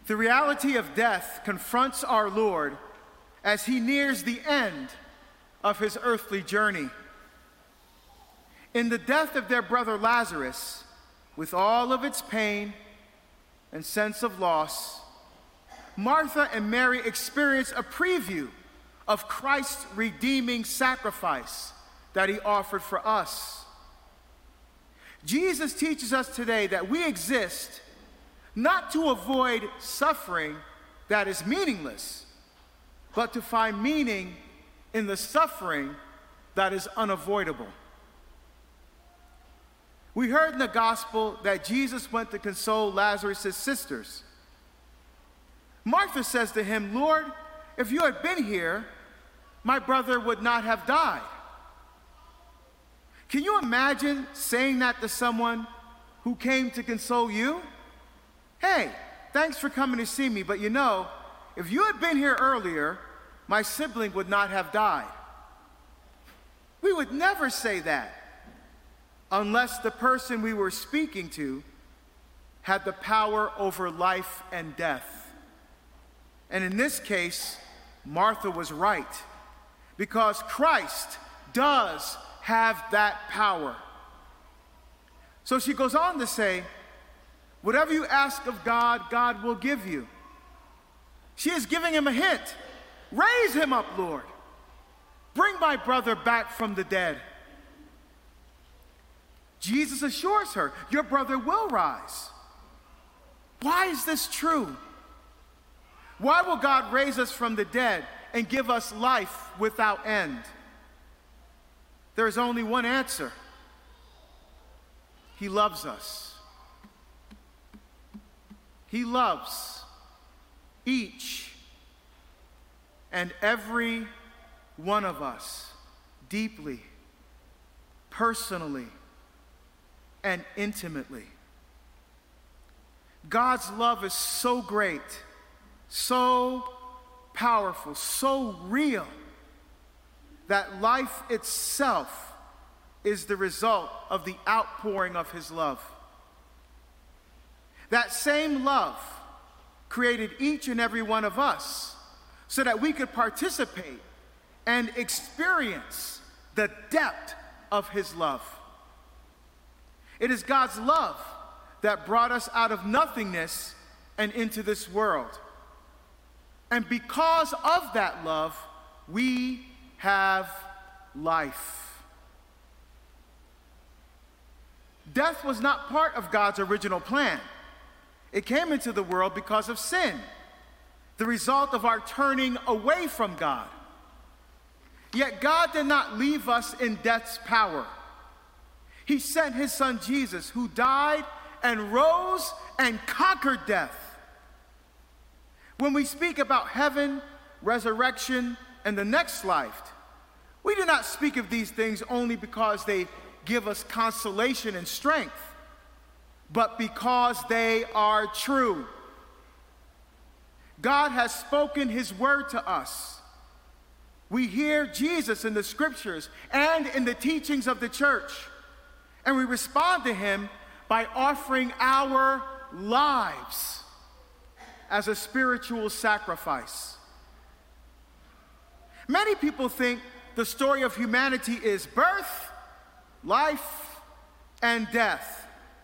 The reality of death confronts our Lord as he nears the end of his earthly journey. In the death of their brother Lazarus, with all of its pain and sense of loss, Martha and Mary experience a preview of Christ's redeeming sacrifice that he offered for us. Jesus teaches us today that we exist not to avoid suffering that is meaningless, but to find meaning in the suffering that is unavoidable. We heard in the gospel that Jesus went to console Lazarus' sisters. Martha says to him, "Lord, if you had been here, my brother would not have died." Can you imagine saying that to someone who came to console you? "Hey, thanks for coming to see me, but you know, if you had been here earlier, my sibling would not have died." We would never say that unless the person we were speaking to had the power over life and death. And in this case, Martha was right, because Christ does have that power. So she goes on to say, whatever you ask of God, God will give you. She is giving him a hint. Raise him up, Lord. Bring my brother back from the dead. Jesus assures her, your brother will rise. Why is this true? Why will God raise us from the dead and give us life without end? There is only one answer. He loves us. He loves each and every one of us deeply, personally, and intimately. God's love is so great, so powerful, so real, that life itself is the result of the outpouring of his love. That same love created each and every one of us so that we could participate and experience the depth of his love. It is God's love that brought us out of nothingness and into this world. And because of that love, we have life. Death was not part of God's original plan. It came into the world because of sin, the result of our turning away from God. Yet God did not leave us in death's power. He sent his son Jesus, who died and rose and conquered death. When we speak about heaven, resurrection, and the next life, we do not speak of these things only because they give us consolation and strength, but because they are true. God has spoken his word to us. We hear Jesus in the scriptures and in the teachings of the church, and we respond to him by offering our lives as a spiritual sacrifice. Many people think the story of humanity is birth, life, and death.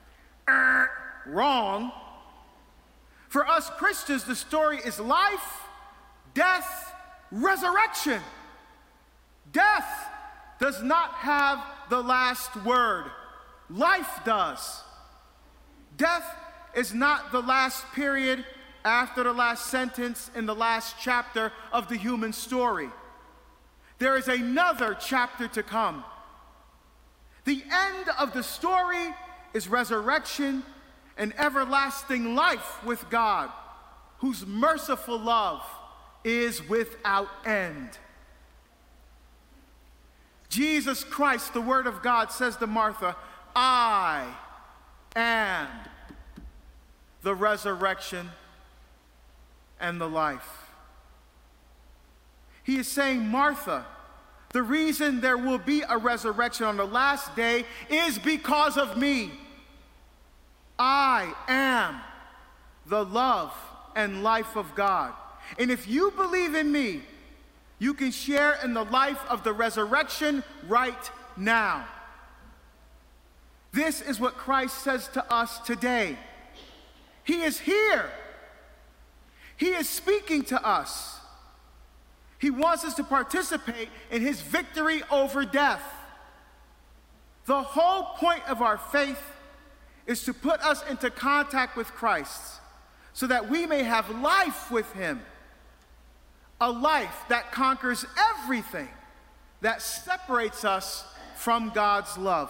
Wrong. For us Christians, the story is life, death, resurrection. Death does not have the last word. Life does. Death is not the last period after the last sentence in the last chapter of the human story. There is another chapter to come. The end of the story is resurrection and everlasting life with God, whose merciful love is without end. Jesus Christ, the Word of God, says to Martha, I am the resurrection and the life. He is saying, Martha, the reason there will be a resurrection on the last day is because of me. I am the love and life of God. And if you believe in me, you can share in the life of the resurrection right now. This is what Christ says to us today. He is here. He is speaking to us. He wants us to participate in his victory over death. The whole point of our faith is to put us into contact with Christ so that we may have life with him, a life that conquers everything that separates us from God's love.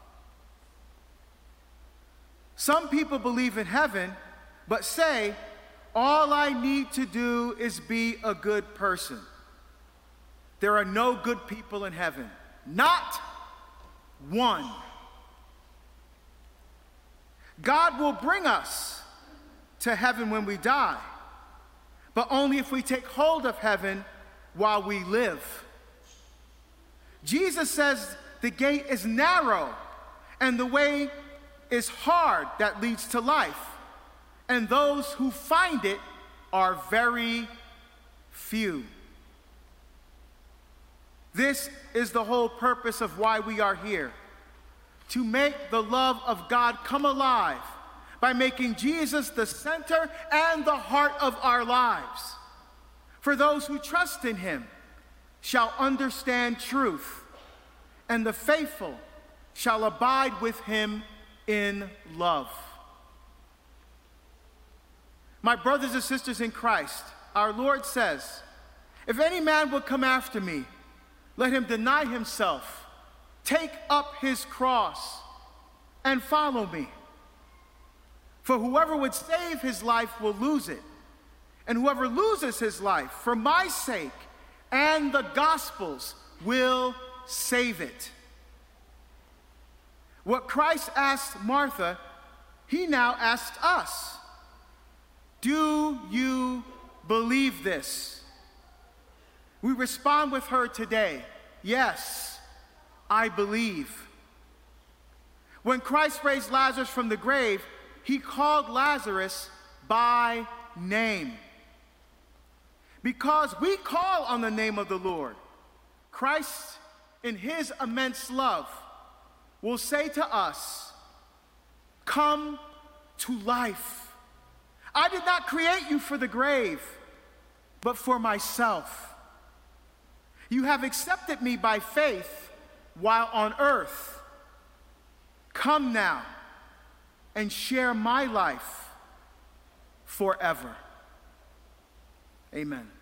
Some people believe in heaven, but say, all I need to do is be a good person. There are no good people in heaven. Not one. God will bring us to heaven when we die, but only if we take hold of heaven while we live. Jesus says the gate is narrow and the way is hard that leads to life, and those who find it are very few. This is the whole purpose of why we are here, to make the love of God come alive by making Jesus the center and the heart of our lives. For those who trust in him shall understand truth, and the faithful shall abide with him in love. My brothers and sisters in Christ, our Lord says, if any man will come after me, let him deny himself, take up his cross, and follow me. For whoever would save his life will lose it, and whoever loses his life for my sake and the gospel's will save it. What Christ asked Martha, he now asked us. Do you believe this? We respond with her today, yes, I believe. When Christ raised Lazarus from the grave, he called Lazarus by name. Because we call on the name of the Lord, Christ, in his immense love, will say to us, come to life. I did not create you for the grave, but for myself. You have accepted me by faith while on earth. Come now and share my life forever. Amen.